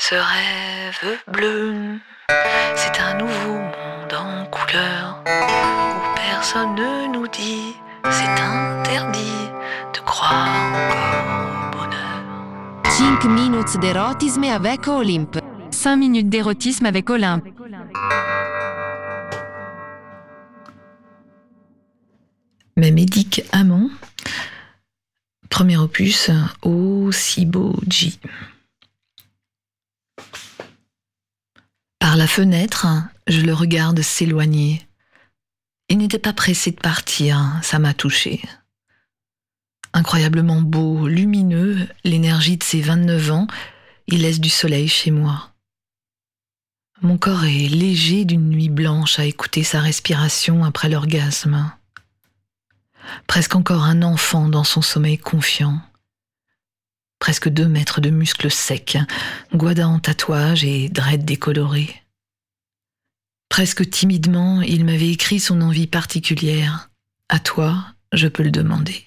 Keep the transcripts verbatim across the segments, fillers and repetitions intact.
Ce rêve bleu, c'est un nouveau monde en couleur où personne ne nous dit, c'est interdit de croire encore au bonheur. cinq minutes d'érotisme avec Olympe. cinq minutes d'érotisme avec Olympe. Mes médicaments. Premier opus, Osiboji. Par la fenêtre, je le regarde s'éloigner. Il n'était pas pressé de partir, ça m'a touchée. Incroyablement beau, lumineux, l'énergie de ses vingt-neuf ans, il laisse du soleil chez moi. Mon corps est léger d'une nuit blanche à écouter sa respiration après l'orgasme. Presque encore un enfant dans son sommeil confiant. Presque deux mètres de muscles secs, Guada en tatouage et dread décoloré. Presque timidement, il m'avait écrit son envie particulière. À toi, je peux le demander.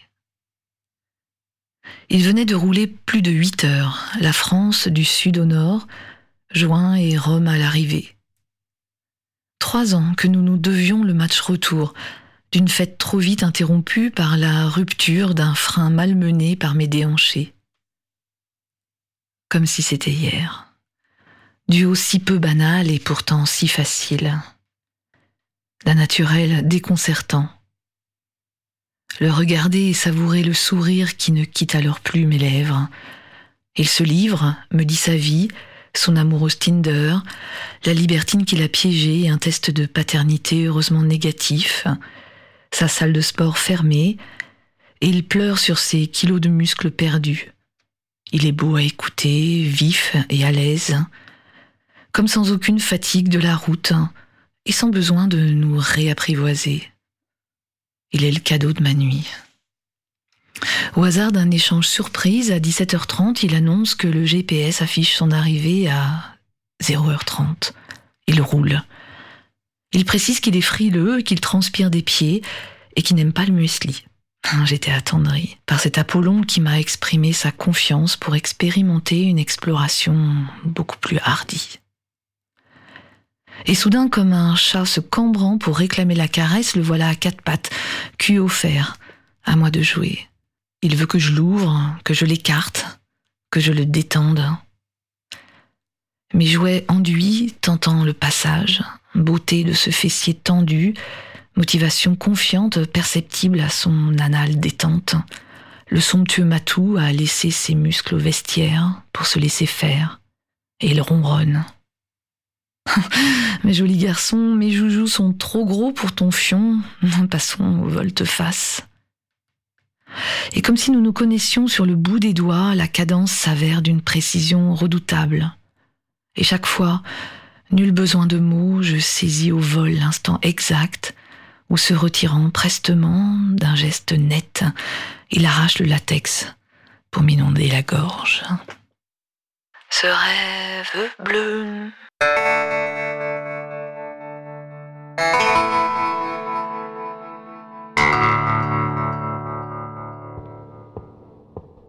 Il venait de rouler plus de huit heures, la France du sud au nord, Juin et Rome à l'arrivée. Trois ans que nous nous devions le match retour, d'une fête trop vite interrompue par la rupture d'un frein malmené par mes déhanchés. Comme si c'était hier. Duo si peu banal et pourtant si facile. D'un naturel déconcertant. Le regarder et savourer le sourire qui ne quitte alors plus mes lèvres. Il se livre, me dit sa vie, son amoureuse Tinder, la libertine qu'il a piégée et un test de paternité heureusement négatif, sa salle de sport fermée, et il pleure sur ses kilos de muscles perdus. Il est beau à écouter, vif et à l'aise, comme sans aucune fatigue de la route, et sans besoin de nous réapprivoiser. Il est le cadeau de ma nuit. Au hasard d'un échange surprise, à dix-sept heures trente, il annonce que le G P S affiche son arrivée à zéro heure trente. Il roule. Il précise qu'il est frileux, qu'il transpire des pieds et qu'il n'aime pas le muesli. J'étais attendrie par cet Apollon qui m'a exprimé sa confiance pour expérimenter une exploration beaucoup plus hardie. Et soudain, comme un chat se cambrant pour réclamer la caresse, le voilà à quatre pattes, cul offert, à moi de jouer. Il veut que je l'ouvre, que je l'écarte, que je le détende. Mes jouets enduits tentant le passage, beauté de ce fessier tendu, motivation confiante perceptible à son anal détente, le somptueux matou a laissé ses muscles au vestiaire pour se laisser faire, et il ronronne. Mes jolis garçons, mes joujoux sont trop gros pour ton fion, passons au volte-face. Et comme si nous nous connaissions sur le bout des doigts, la cadence s'avère d'une précision redoutable. Et chaque fois, nul besoin de mots, je saisis au vol l'instant exact où, se retirant prestement d'un geste net, il arrache le latex pour m'inonder la gorge. Ce rêve bleu